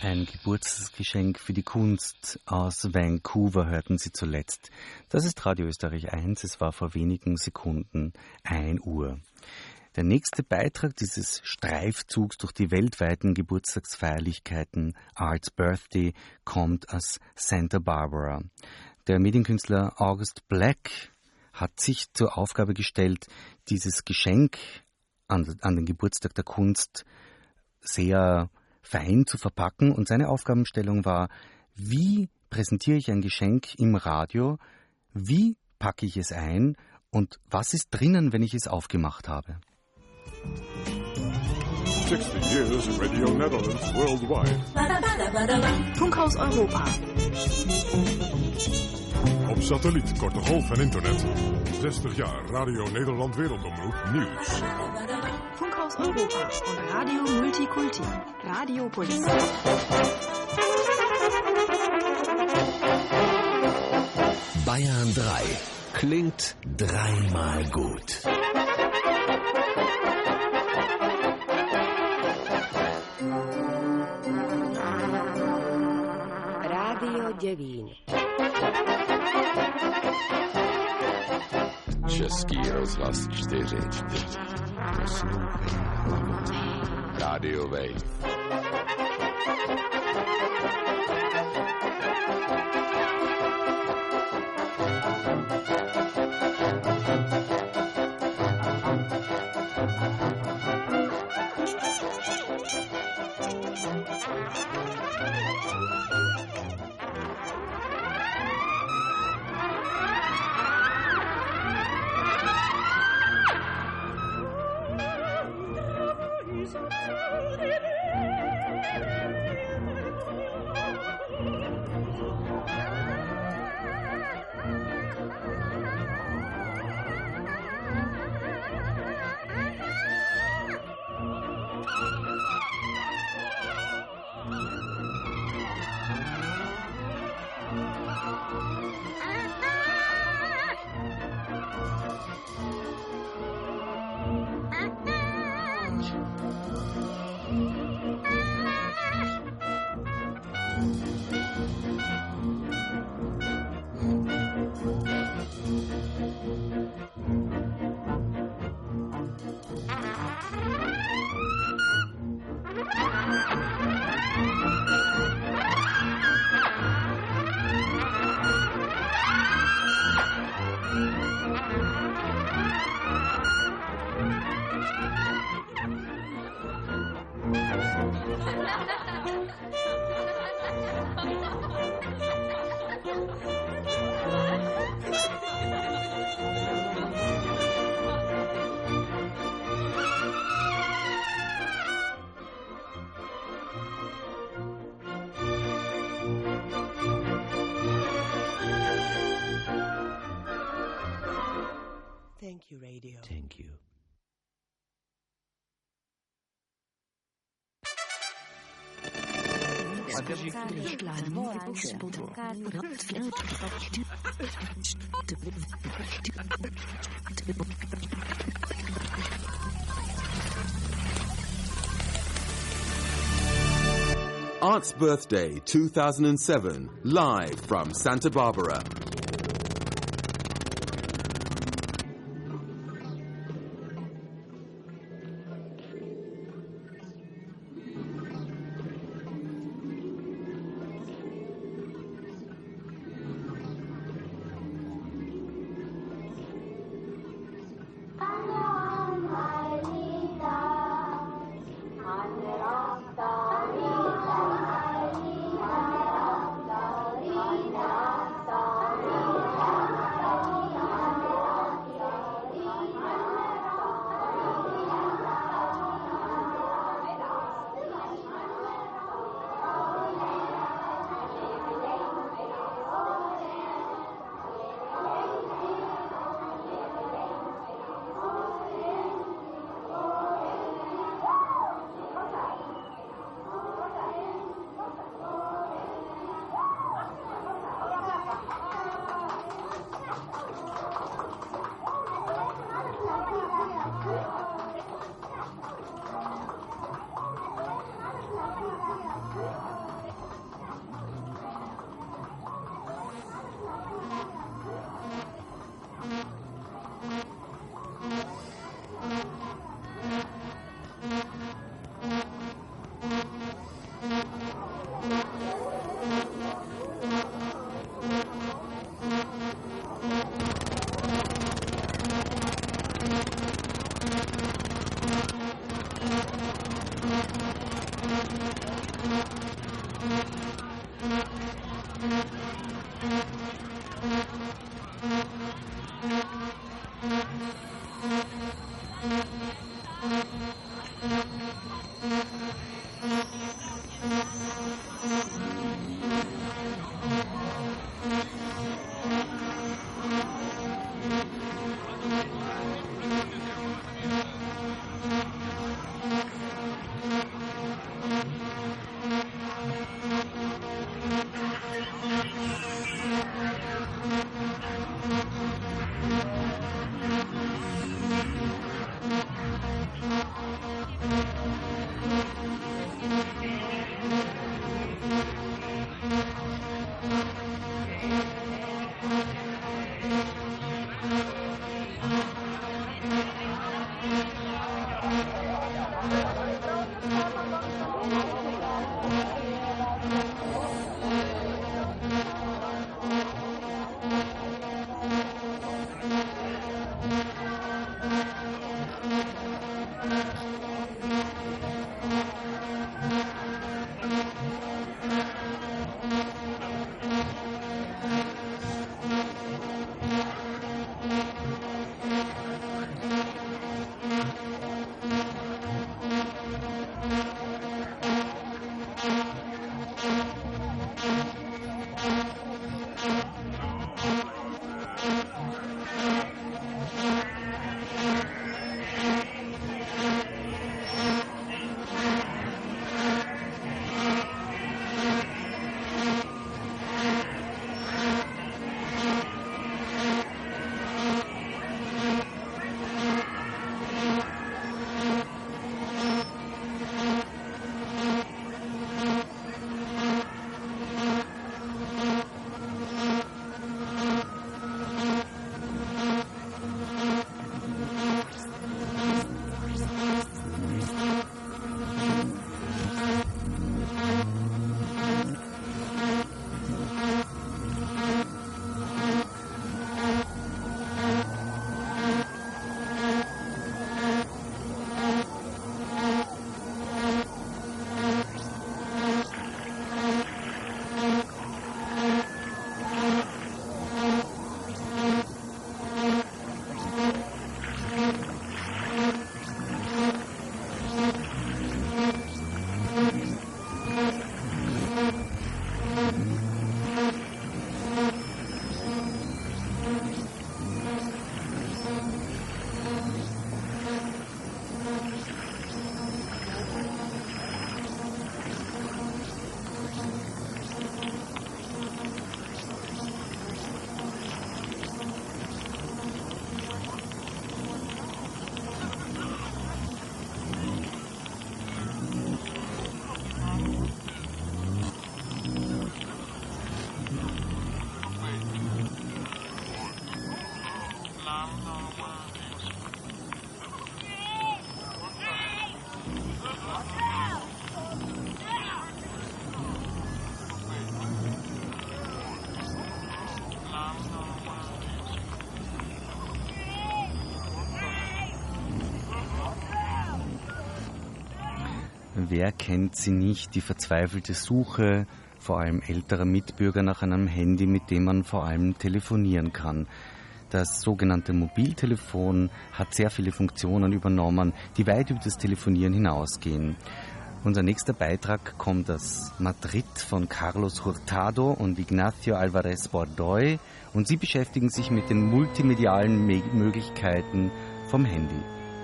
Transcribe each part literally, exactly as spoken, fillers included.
Ein Geburtstagsgeschenk für die Kunst aus Vancouver hörten Sie zuletzt. Das ist Radio Österreich eins, es war vor wenigen Sekunden ein Uhr. Der nächste Beitrag dieses Streifzugs durch die weltweiten Geburtstagsfeierlichkeiten Art's Birthday kommt aus Santa Barbara. Der Medienkünstler August Black hat sich zur Aufgabe gestellt, dieses Geschenk an, an den Geburtstag der Kunst sehr fein zu verpacken, und seine Aufgabenstellung war: Wie präsentiere ich ein Geschenk im Radio, wie packe ich es ein und was ist drinnen, wenn ich es aufgemacht habe? sixty years in Radio Netherlands worldwide. Funkhaus Europa. Op satelliet, korte golf en internet. zestig jaar Radio Nederland Wereldomroep Nieuws. Funkhaus Europa und Radio Multikulti. Radiopolis. Bayern drei klingt dreimal gut. Radio dziewięć. Český rozhlas čtyři. Radio Wave. Thank you, Radio. Thank you. Art's Birthday two thousand seven, live from Santa Barbara. Wer kennt sie nicht, die verzweifelte Suche, vor allem älterer Mitbürger, nach einem Handy, mit dem man vor allem telefonieren kann. Das sogenannte Mobiltelefon hat sehr viele Funktionen übernommen, die weit über das Telefonieren hinausgehen. Unser nächster Beitrag kommt aus Madrid von Carlos Hurtado und Ignacio Alvarez Bordoy und sie beschäftigen sich mit den multimedialen Me- Möglichkeiten vom Handy.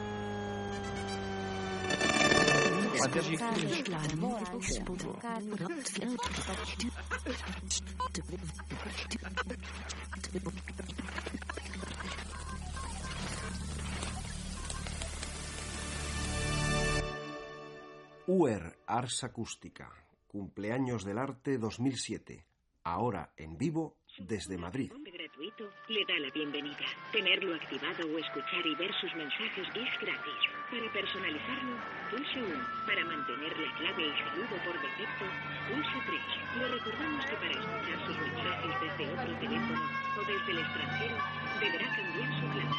U R Ars Acústica, Cumpleaños del Arte dos mil siete, ahora en vivo desde Madrid. Gratuito le da la bienvenida. Tenerlo activado o escuchar y ver sus mensajes es gratis. Para personalizarlo, pulse uno. Para mantener la clave y saludo por defecto, pulse tres. Le recordamos que para escuchar sus mensajes desde otro teléfono o desde el extranjero, deberá cambiar su clave.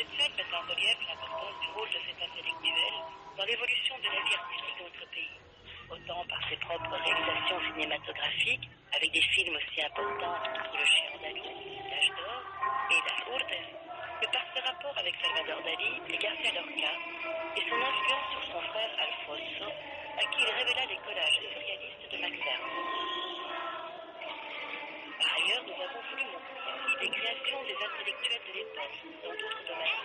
Cette scène met en relief l'importance du rôle de cet intellectuel dans l'évolution de la vie artistique de notre pays. Autant par ses propres réalisations cinématographiques, avec des films aussi importants que Le Chien andalou, L'Âge d'or et Las Urdes, que par ses rapports avec Salvador Dalí et García Lorca, et son influence sur son frère Alfonso, à qui il révéla les collages surréalistes de Max Ernst. Par ailleurs, nous avons voulu montrer ici des créations des intellectuels de l'époque dans d'autres domaines.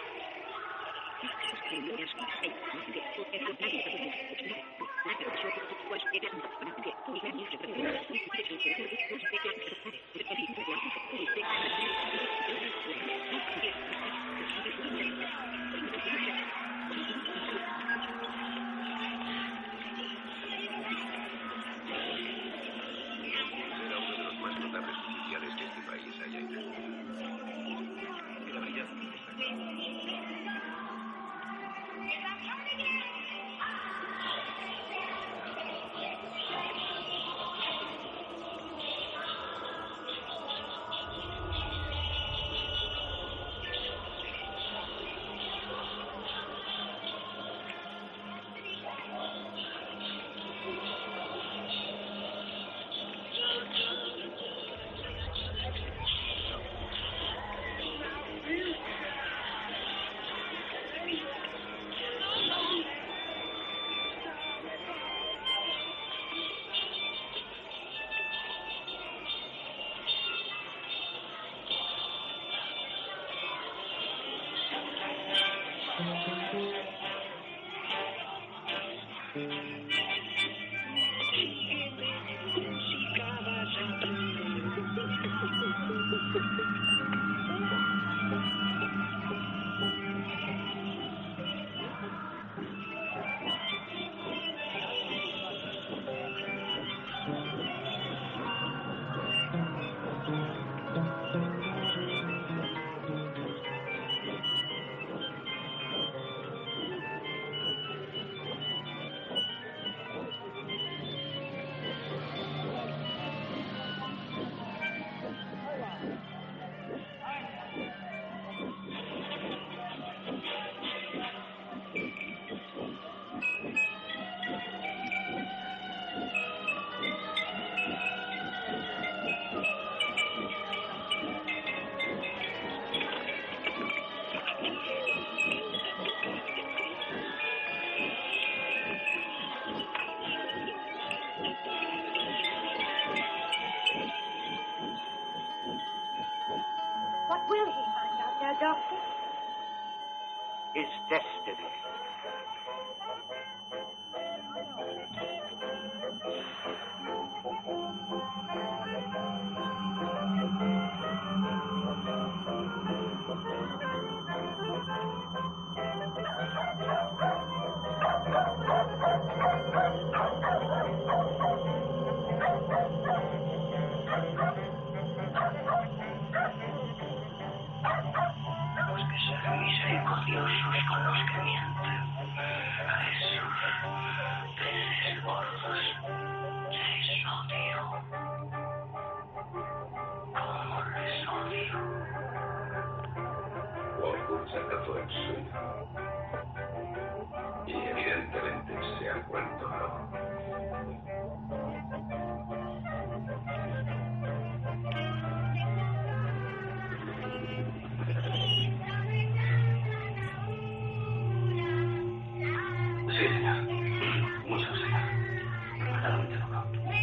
Doctor? His destiny. Y evidentemente se ha vuelto loco. Sí, señor. Mucho, señor. Verdaderamente loco.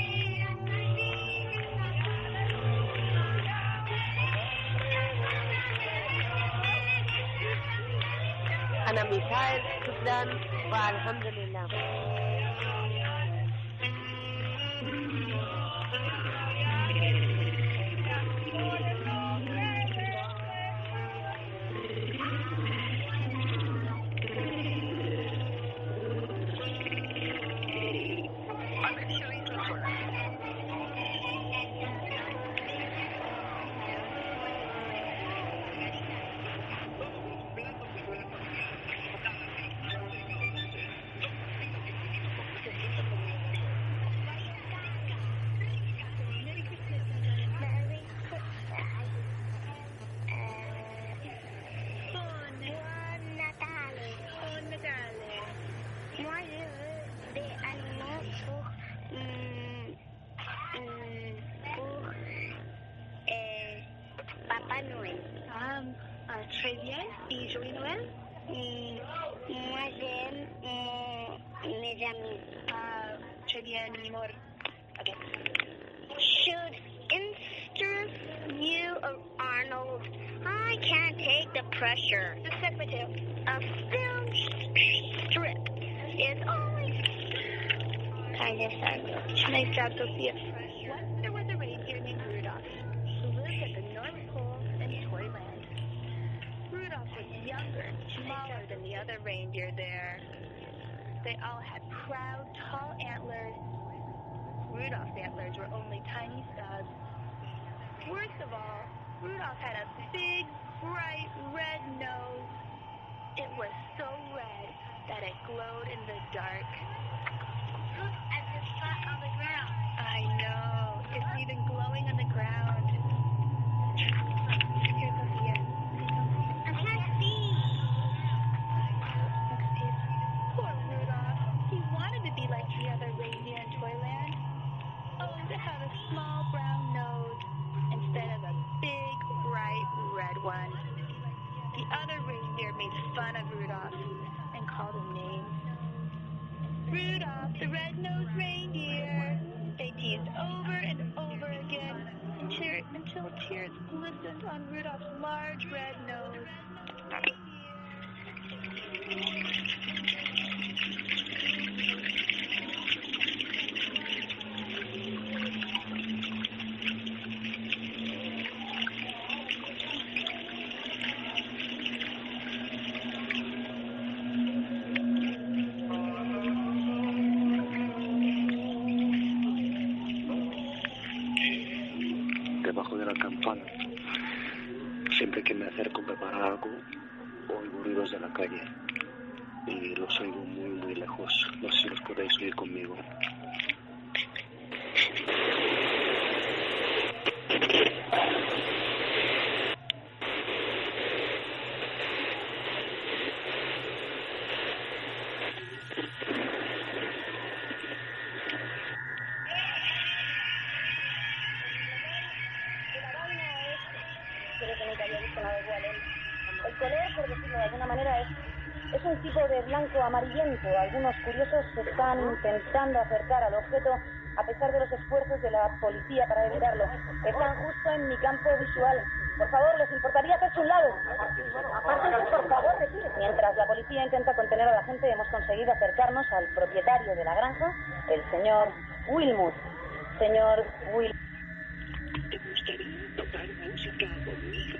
أنا مثال جدا والحمد لله. très bien. Et joyeux Noël? Mm, moi, j'aime mm, mes amis. Ah, très bien, mi amor. Okay. Should instead you of Arnold, I can't take the pressure. The secretary. A film strip is always kind of sad. Nice job, Sophia. Once there was a reindeer named Rudolph who lived at the North Pole in Toyland. Rudolph was younger, smaller than the other reindeer there. They all had proud, tall antlers. Rudolph's antlers were only tiny stubs. Worst of all, Rudolph had a big, bright red nose. It was so red that it glowed in the dark. Look at the spot on the ground. I know. It's even glowing on the ground. Here, Sophia. I can't see. Next page. Poor Rudolph. He wanted to be like the other reindeer in Toyland. Oh, to have a small brown nose instead of a big, bright red one. The other reindeer made fun of Rudolph and called him names. Rudolph, the red-nosed reindeer. They teased over and over again until, until tears glistened on Rudolph's large red nose. Debajo de la campana, siempre que me acerco a preparar algo, oigo ruidos de la calle y los oigo muy muy lejos. No sé si los podéis oír conmigo. El color, por decirlo de alguna manera, es, es un tipo de blanco amarillento. Algunos curiosos se están intentando acercar al objeto a pesar de los esfuerzos de la policía para evitarlo. Están justo en mi campo visual. Por favor, ¿les importaría hacerse un lado? Apártense, por favor, retire. Mientras la policía intenta contener a la gente, hemos conseguido acercarnos al propietario de la granja, el señor Wilmut. Señor Wilmut. ¿Te gustaría tocar música conmigo?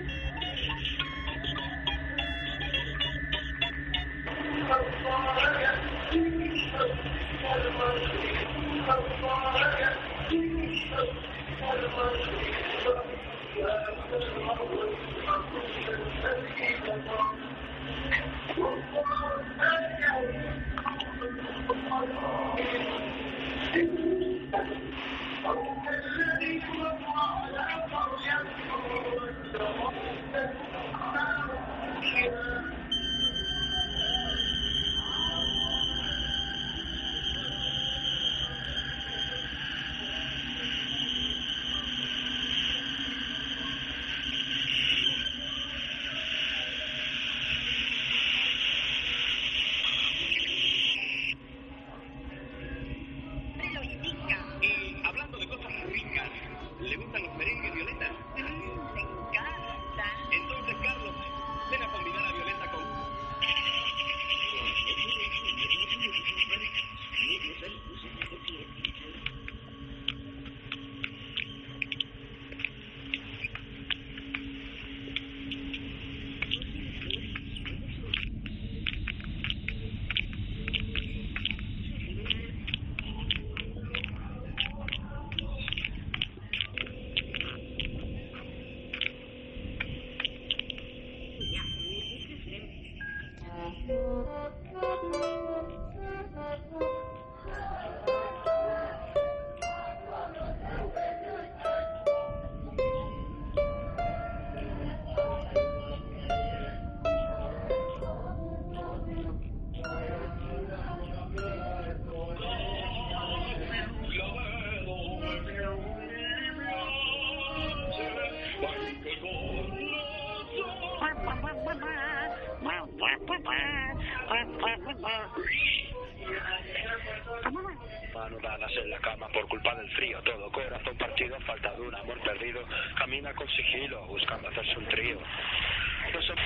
Mano dadas en la cama por culpa del frío, todo corazón partido, falta de un amor perdido, camina con sigilo, buscando hacerse un trío. No sé...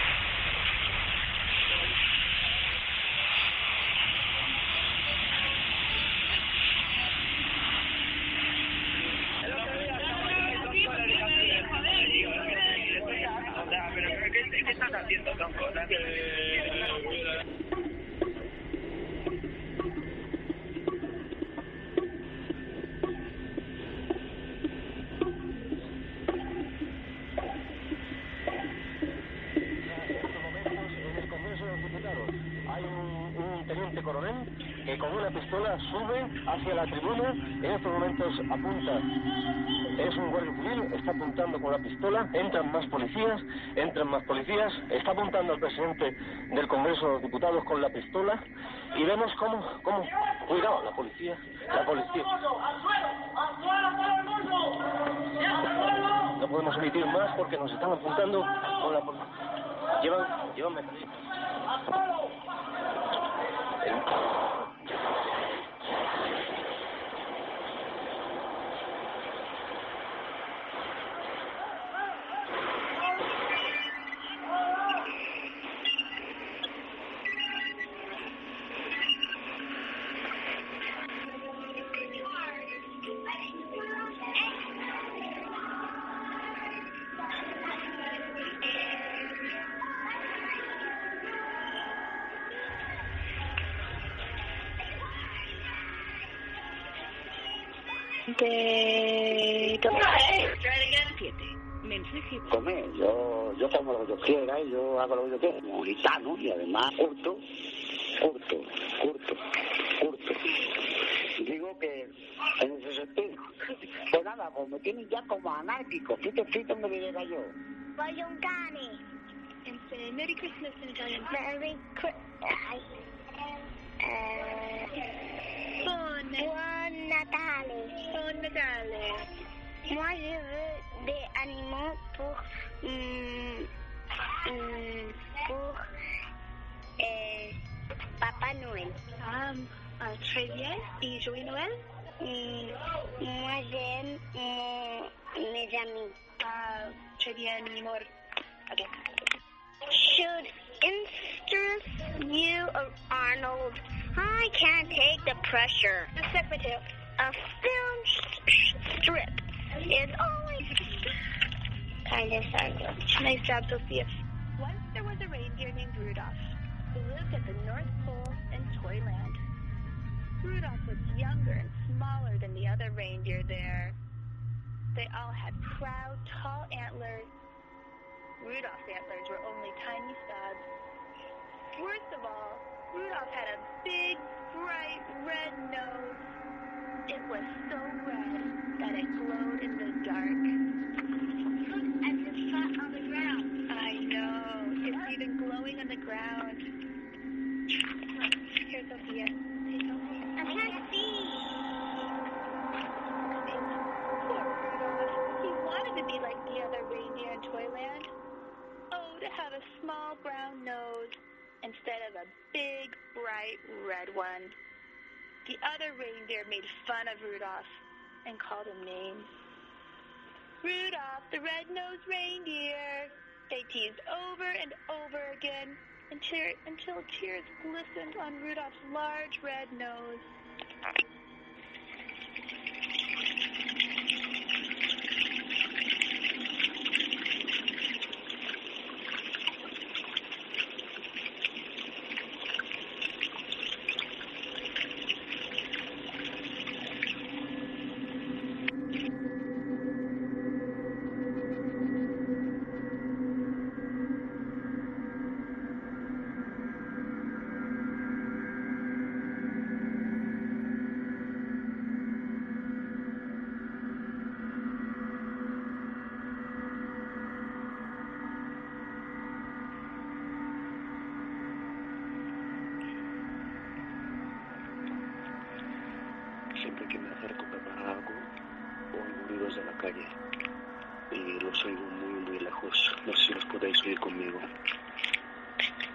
¿Qué estás haciendo, tronco? Coronel, que con una pistola sube hacia la tribuna, en estos momentos apunta, es un guardia civil, está apuntando con la pistola, entran más policías, entran más policías, está apuntando al presidente del Congreso de los Diputados con la pistola, y vemos cómo, cómo, cuidado, la policía, la policía. No podemos emitir más porque nos están apuntando con la policía. Llevan, llevan metralletas. De... Comer, yo, yo como lo que yo quiera y yo hago lo que yo quiera, como gitano y además curto, curto, curto, curto. Digo que en ese sentido, pues nada, pues me tienen ya como anárquico, ¿qué te frito me diría yo? Voglioncani. And Merry Christmas in Italian. Merry Christmas. Buon Buon Natale. Buon Natale. Moi, je veux des animaux pour hum, hum, pour euh, Papa Noël. Um, uh, très bien. Et Joyeux Noël? Hum, moi, j'aime mon, mes amis. Uh, très bien, mi amor. Okay. Should interest you, Arnold? I can't take the pressure. The secretary. A film sh- strip is always kind of sarcastic. Nice job, Sophia. Once there was a reindeer named Rudolph who lived at the North Pole in Toyland. Rudolph was younger and smaller than the other reindeer there. They all had proud, tall antlers. Rudolph's antlers were only tiny stubs. Worst of all, Rudolph had a big, bright red nose. It was so red that it glowed in the dark. Look at the spot on the ground. I know. It's even glowing on the ground. Here, Sophia. Hey, Sophia. I can't see. Poor Rudolph. He wanted to be like the other reindeer in Toyland. Oh, to have a small brown nose instead of a big, bright red one. The other reindeer made fun of Rudolph and called him names. Rudolph, the red-nosed reindeer. They teased over and over again until, until tears glistened on Rudolph's large red nose. Siempre que me acerco para algo, oigo ruidos de la calle. Y los oigo muy, muy lejos. No sé si los podéis oír conmigo.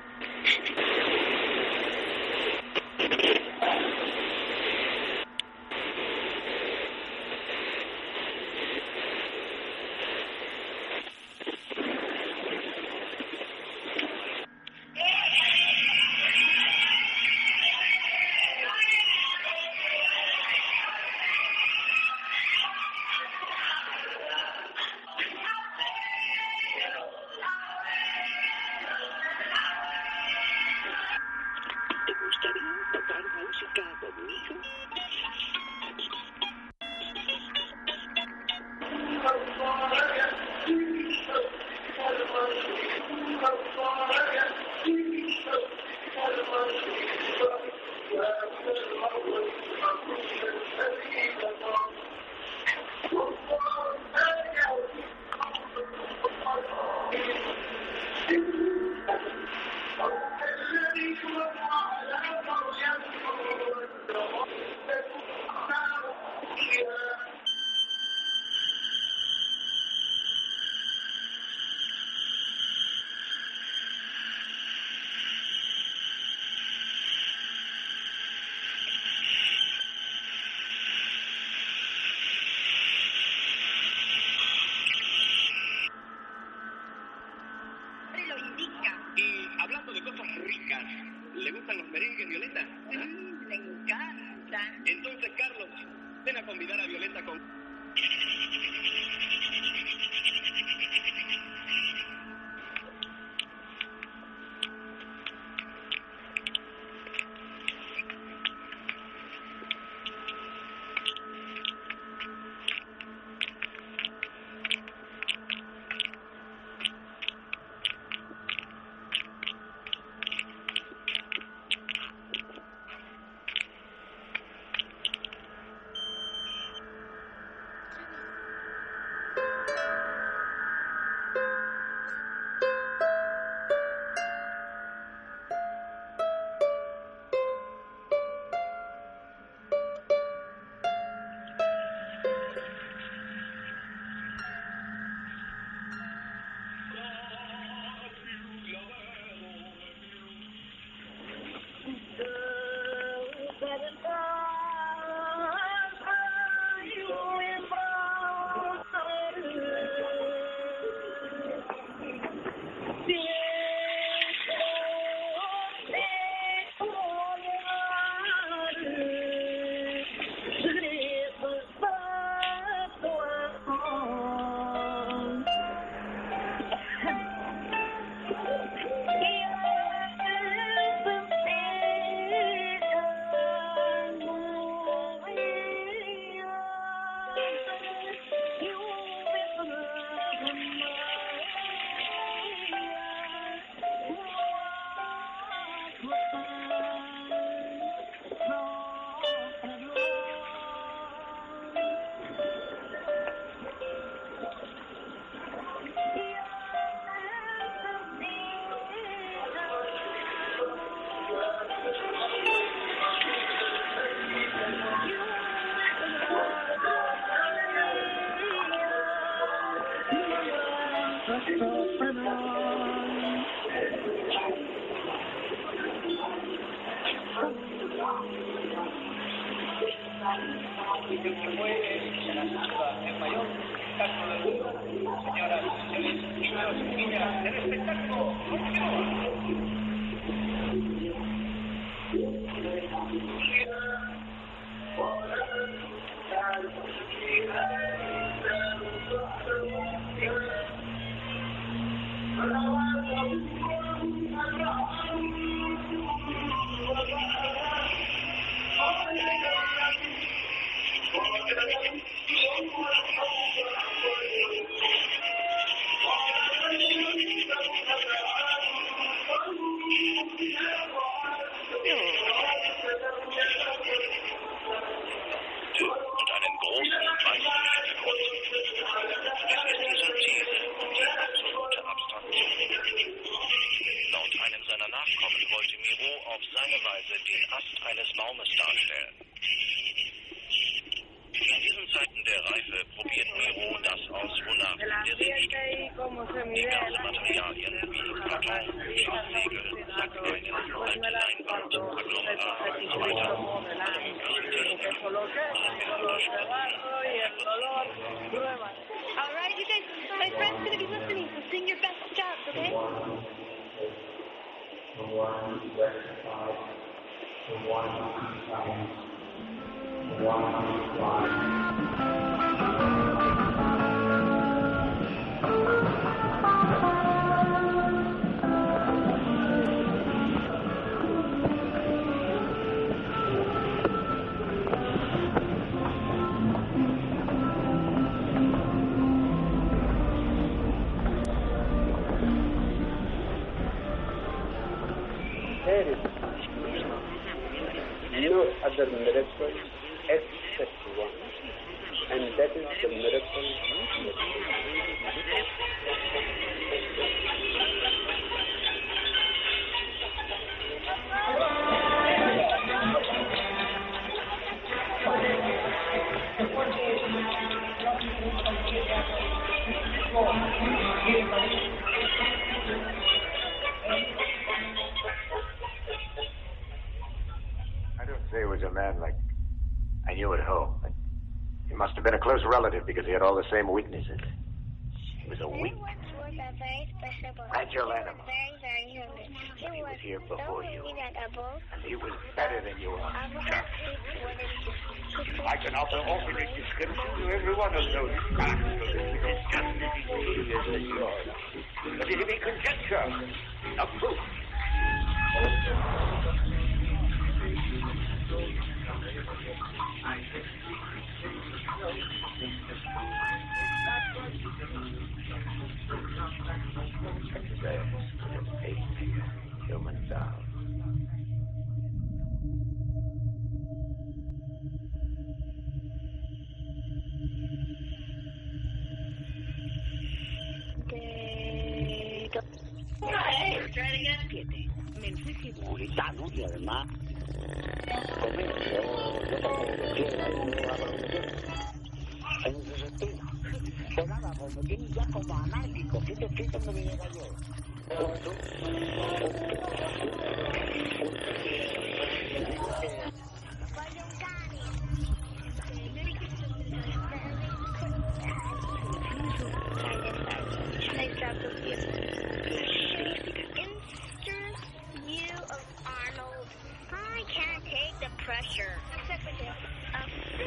Materialien wie right, you guys, my friend's going to be listening, so sing your best jobs, okay? The one who rectifies, the one who complains, the one who flies. No other miracle except one, and that is the miracle of I don't say he was a man like I knew at home, but he must have been a close relative because he had all the same weaknesses. He was a weak, fragile animal. He was here before you, and he was better than you are. I can offer alternate description to every one of those rascals. It is just as ingenious as yours. But it'll be conjecture, not proof. Human down. Puritano y además comer, yo, yo como quiera, yo hago lo que quiera. En ese sentido. Pues nada, pues me tienen ya como anárquico. Fíjate, fíjate donde me llega yo. Punto. Pressure. Except for this. Um,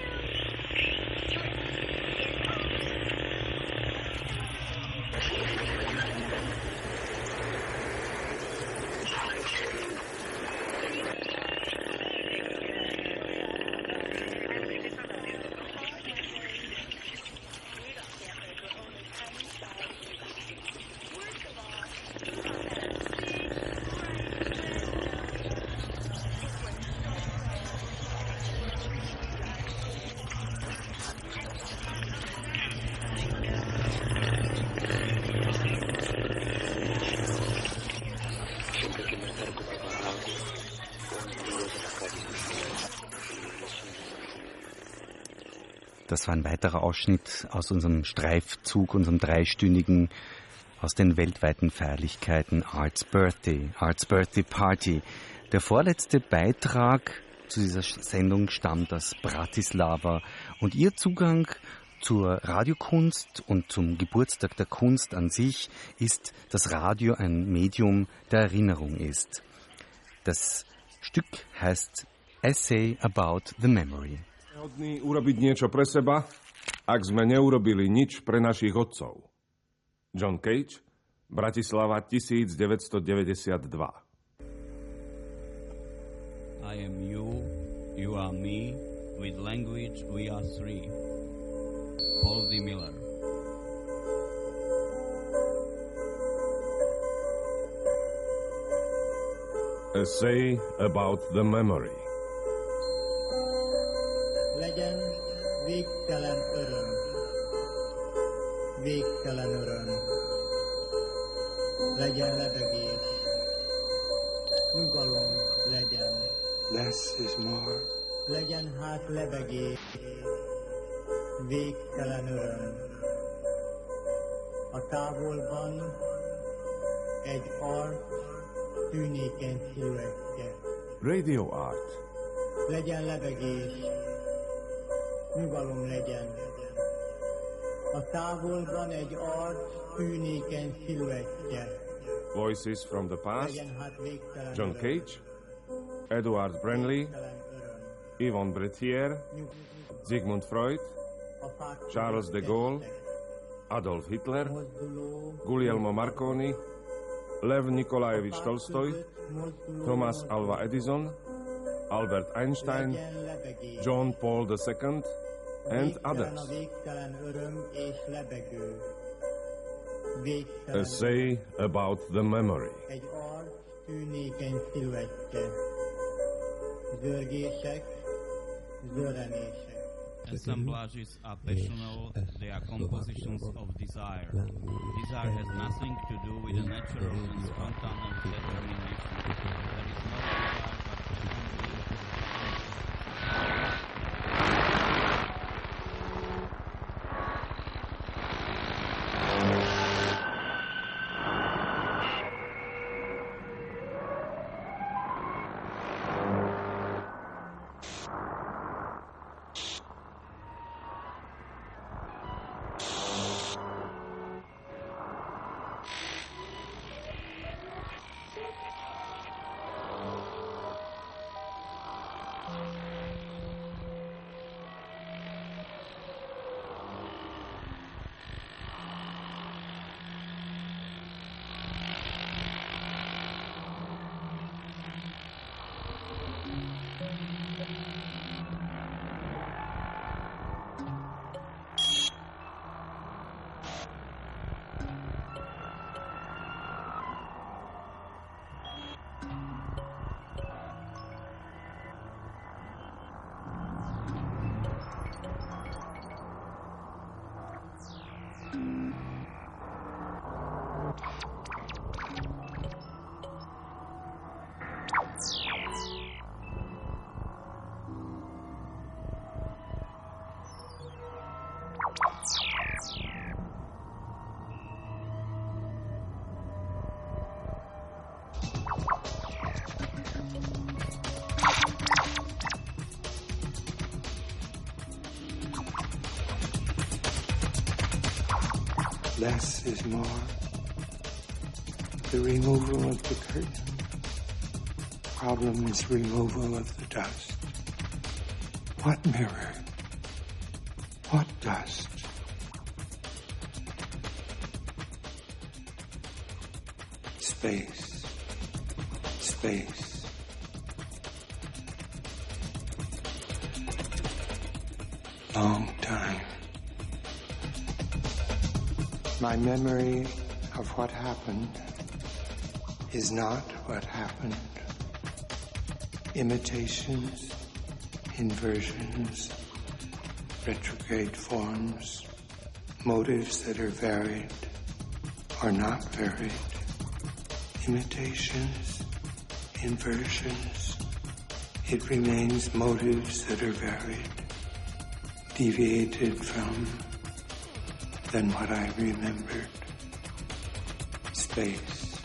Das war ein weiterer Ausschnitt aus unserem Streifzug, unserem dreistündigen, aus den weltweiten Feierlichkeiten Art's Birthday, Art's Birthday Party. Der vorletzte Beitrag zu dieser Sendung stammt aus Bratislava und ihr Zugang zur Radiokunst und zum Geburtstag der Kunst an sich ist, dass Radio ein Medium der Erinnerung ist. Das Stück heißt Essay About the Memory. Hodní urobiť niečo pre seba, ak sme neurobili nič pre našich otcov. John Cage, Bratislava devätnásťstodeväťdesiatdva. I am you, you are me, with language we are three. Paul D. Miller. Essay About the Memory. Legyen végtelen öröm, végtelen öröm. Legyen lebegés, nyugalom legyen. Less is more. Legyen hát lebegés, végtelen öröm. A távolban egy arc tűnékeny szilvettje. Radio art. Legyen lebegés, nyugalom legyen. A távolban egy arc tűnékeny szilvettje. Voices from the past. Legyen hát végtelen John öröm. Cage, Edward Brenly, Yvonne Brethier, Sigmund Freud, Charles de Gaulle, Adolf Hitler, Guglielmo Marconi, Lev Nikolaevich Tolstoj, Thomas Alva Edison, Albert Einstein, John Paul the Second, and Végtelen a others. végtelen öröm és lebegő. Végtelen Essay about the memory. egy arc tűnékeny szilvettje. Zörgések, zörrenések. Assemblages are passional, they are compositions of desire. Desire has nothing to do with a natural and spontaneous determination. There is no desire Less is more. The removal of the curtain. Problem is removal of the dust. What mirror? What dust? Space. Space. Long time. My memory of what happened is not what happened. Imitations, inversions, retrograde forms, motives that are varied or not varied. Imitations, inversions. It remains motives that are varied, deviated from than what I remembered. Space.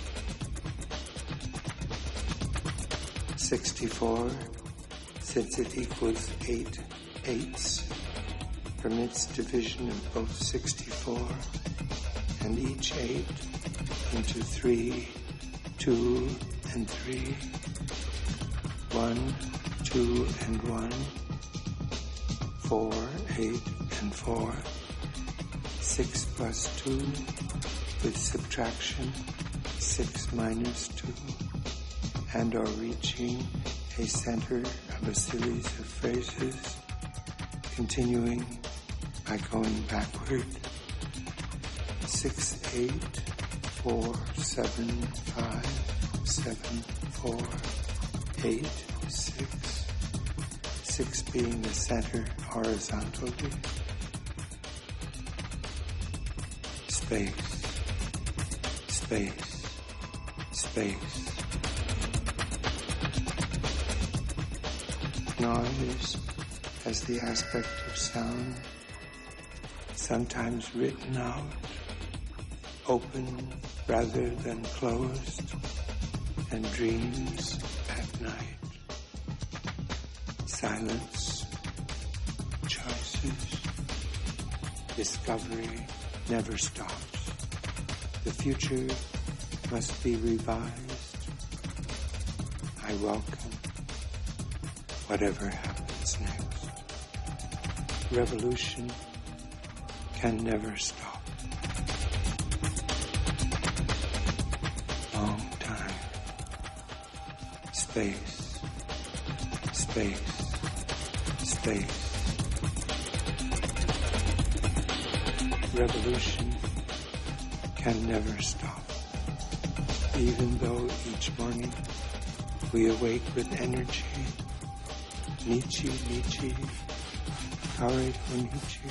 sixty-four, since it equals eight eighths, permits division of both sixty-four and each eight into three, two, and three, one, two, and one, four, eight, and four, six plus two, with subtraction, six minus two, and are reaching a center of a series of phrases, continuing by going backward. Six, eight, four, seven, five, seven, four, eight, six, six being the center horizontally. Space, space, space. Noise has the aspect of sound, sometimes written out, open rather than closed and dreams at night. Silence, choices, discovery never stops. The future must be revised. I welcome whatever happens next. Revolution can never stop. Long time. Space. Space. Space. Revolution can never stop. Even though each morning we awake with energy. Nietzsche, Nietzsche, Kare for Nietzsche.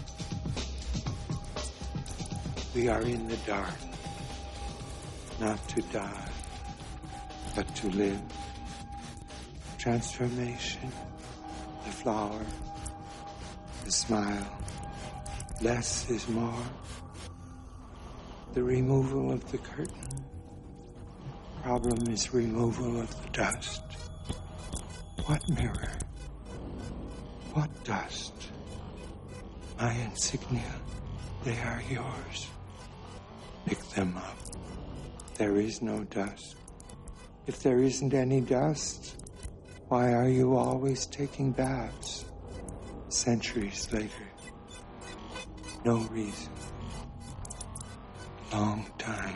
We are in the dark, not to die, but to live. Transformation, the flower, the smile. Less is more. The removal of the curtain. Problem is removal of the dust. What mirror? What dust? My insignia, they are yours. Pick them up. There is no dust. If there isn't any dust, why are you always taking baths? Centuries later, no reason. Long time.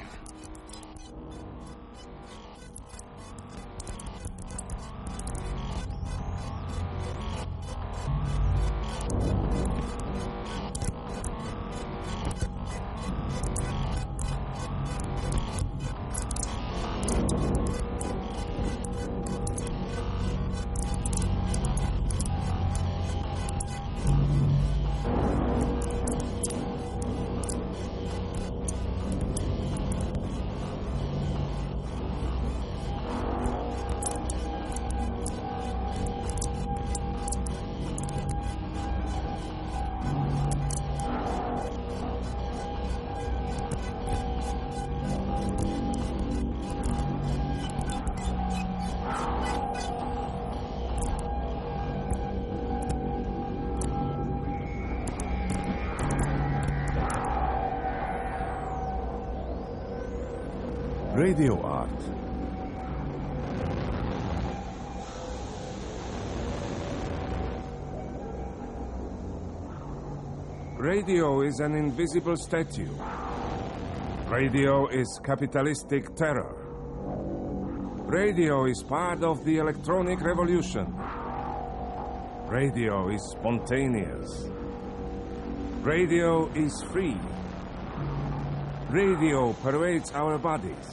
Radio art. Radio is an invisible statue. Radio is capitalistic terror. Radio is part of the electronic revolution. Radio is spontaneous. Radio is free. Radio pervades our bodies.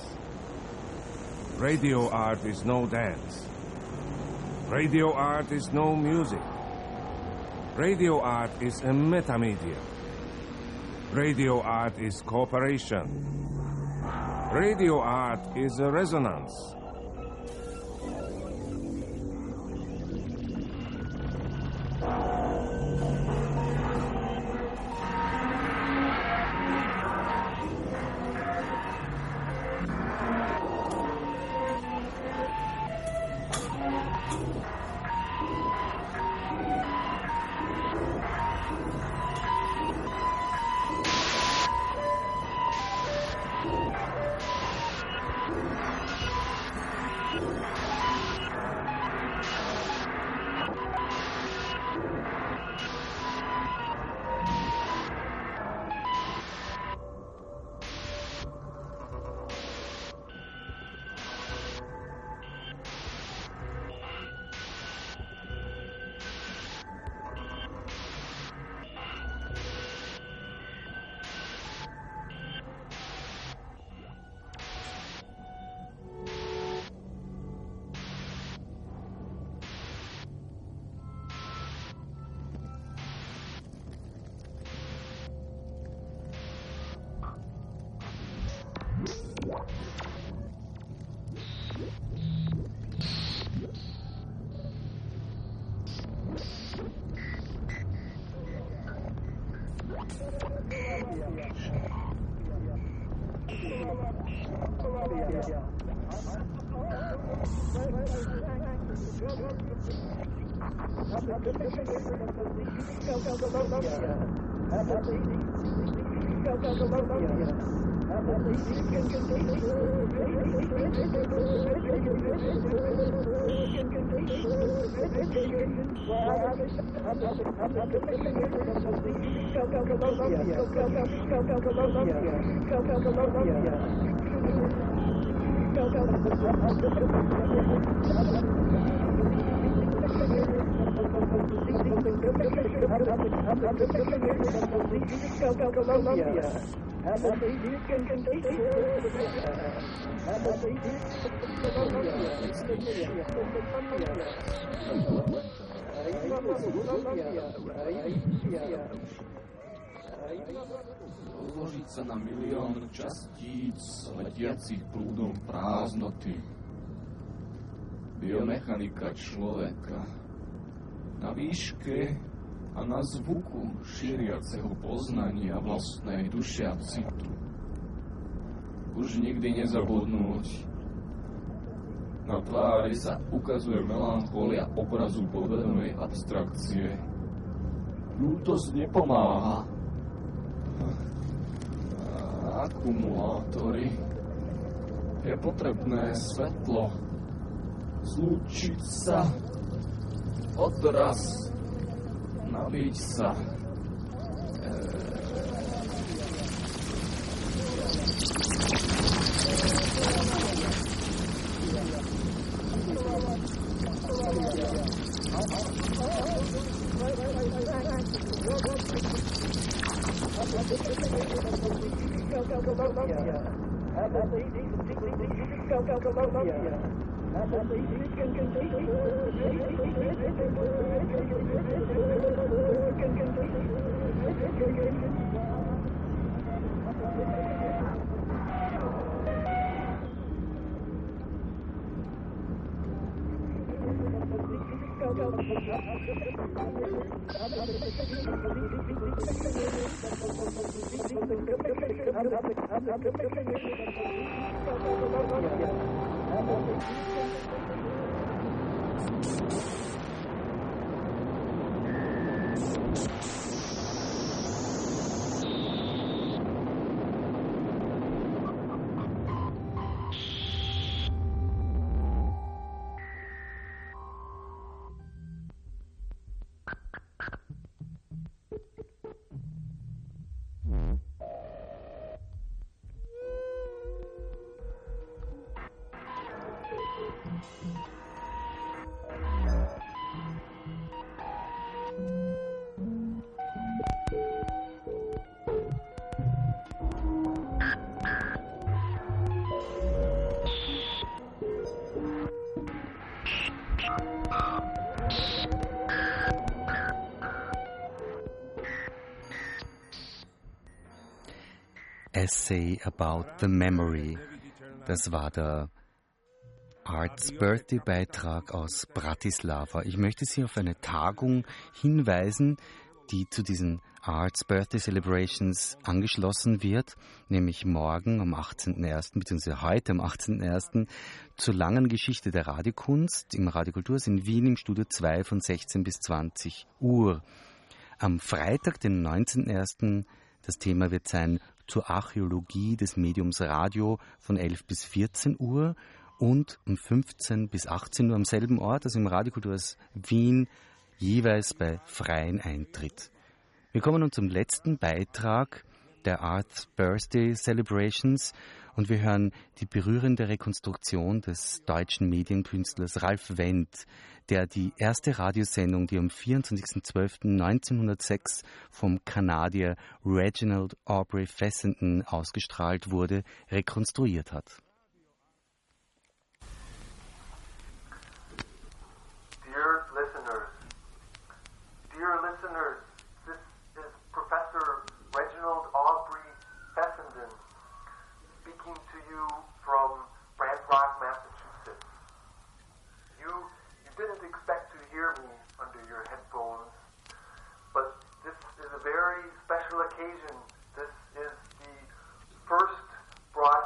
Radio art is no dance. Radio art is no music. Radio art is a metamedia. Radio art is cooperation. Radio art is a resonance. Rozložiť sa na milión častíc letiacich prúdom prázdnoty. Biomechanika človeka na výške a na zvuku šíriaceho poznania vlastnej duše a citu. Už nikdy nezabudnúť. Na tvári sa ukazuje melanchólia obrazu podvedomej abstrakcie. Ľútosť nepomáha. Akumulátory. Je potrebné svetlo. Zlúčiť sa. Odraz. Nabiť sa. Essay about the Memory. Das war der Arts Birthday Beitrag aus Bratislava. Ich möchte Sie auf eine Tagung hinweisen, die zu diesen Arts Birthday Celebrations angeschlossen wird, nämlich morgen am achtzehnten ersten bzw. heute am achtzehnten ersten zur langen Geschichte der Radiokunst im Radiokulturs in Wien im Studio zwei von sechzehn bis zwanzig Uhr. Am Freitag, den neunzehnten ersten das Thema wird sein zur Archäologie des Mediums Radio von elf bis vierzehn Uhr und um fünfzehn bis achtzehn Uhr am selben Ort, also im Radiokulturs Wien, jeweils bei freien Eintritt. Wir kommen nun zum letzten Beitrag der Arts Birthday Celebrations und wir hören die berührende Rekonstruktion des deutschen Medienkünstlers Ralf Wendt, der die erste Radiosendung, die am vierundzwanzigsten zwölften neunzehnhundertsechs vom Kanadier Reginald Aubrey Fessenden ausgestrahlt wurde, rekonstruiert hat. Dear listeners, dear listeners, this is Professor Reginald Aubrey Fessenden speaking to you from Grand Rock, Massachusetts. You didn't expect to hear me under your headphones, but this is a very special occasion. This is the first broadcast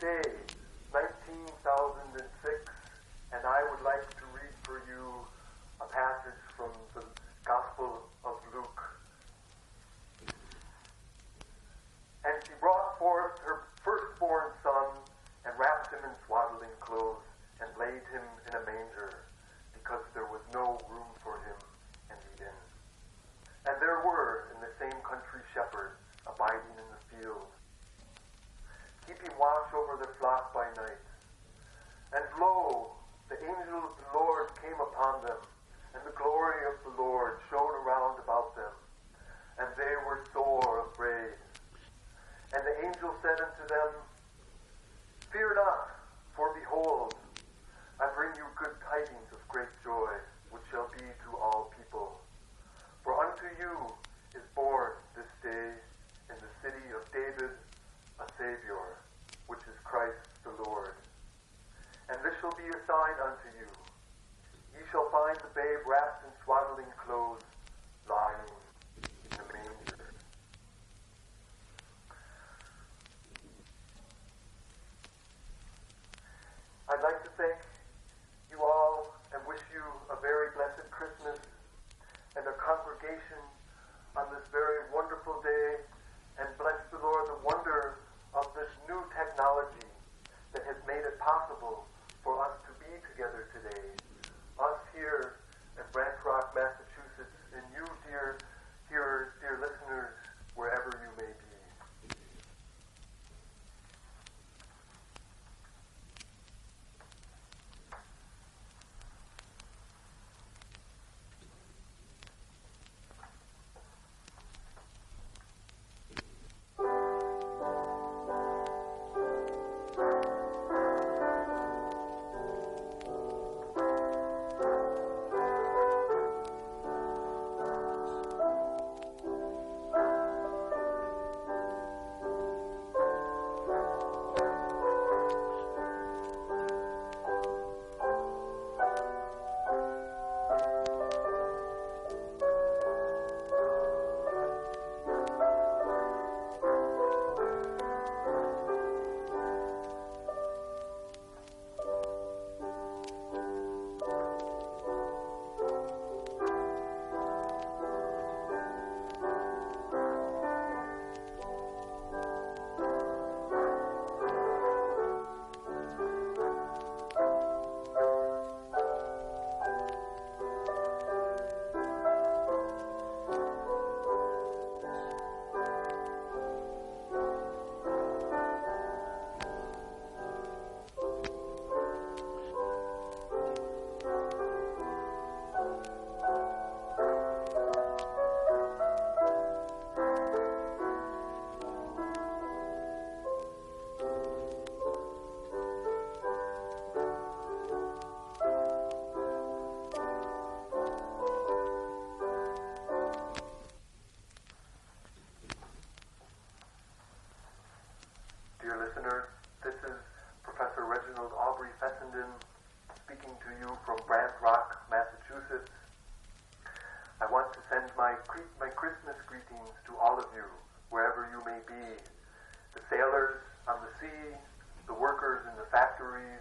day, nineteen thousand six, and I would like to read for you a passage from the Gospel of Luke. And she brought forth her firstborn son and wrapped him in swaddling clothes and laid him in a manger, because there was no room for him in the inn. And there were in the same country shepherds abiding in the field, keeping watch over their flock by night. And lo, the angel of the Lord came upon them, and the glory of the Lord shone around about them, and they were sore afraid. And the angel said unto them, Fear not, for behold, I bring you good tidings of great joy, which shall be to all people. For unto you is born this day in the city of David a Savior, which is Christ the Lord. And this shall be a sign unto you. Ye shall find the babe wrapped in swaddling clothes, lying in the manger. I'd like to thank you all and wish you a very blessed Christmas and a congregation on this very wonderful day, and bless the Lord the wonder of this new technology that has made it possible for us to be together today. Us here in Brant Rock, Massachusetts, and you, dear hearers, dear listeners, wherever you may be. Listeners, this is Professor Reginald Aubrey Fessenden speaking to you from Brant Rock, Massachusetts. I want to send my my Christmas greetings to all of you, wherever you may be. The sailors on the sea, the workers in the factories.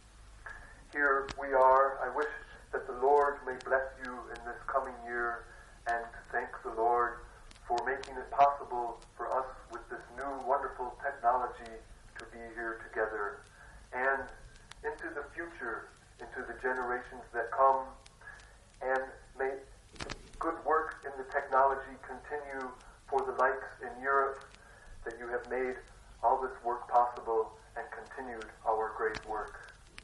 Here we are. I wish that the Lord may bless you in this coming year, and to thank the Lord for making it possible for us with this new wonderful technology to be here together, and into the future, into the generations that come, and may good work in the technology continue for the likes in Europe, that you have made all this work possible and continued our great work.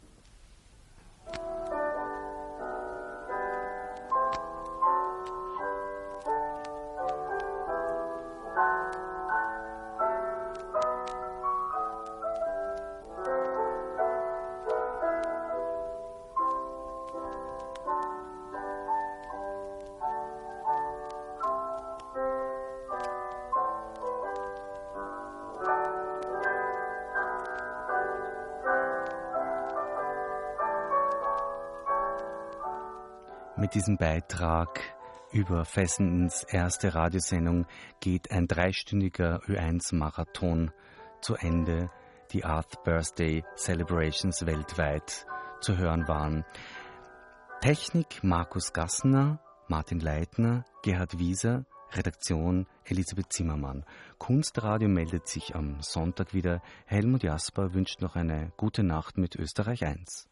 Mit diesem Beitrag über Fessendens erste Radiosendung geht ein dreistündiger Ö eins Marathon zu Ende, die Earth Birthday Celebrations weltweit zu hören waren. Technik Markus Gassner, Martin Leitner, Gerhard Wieser, Redaktion Elisabeth Zimmermann. Kunstradio meldet sich am Sonntag wieder. Helmut Jasper wünscht noch eine gute Nacht mit Österreich eins.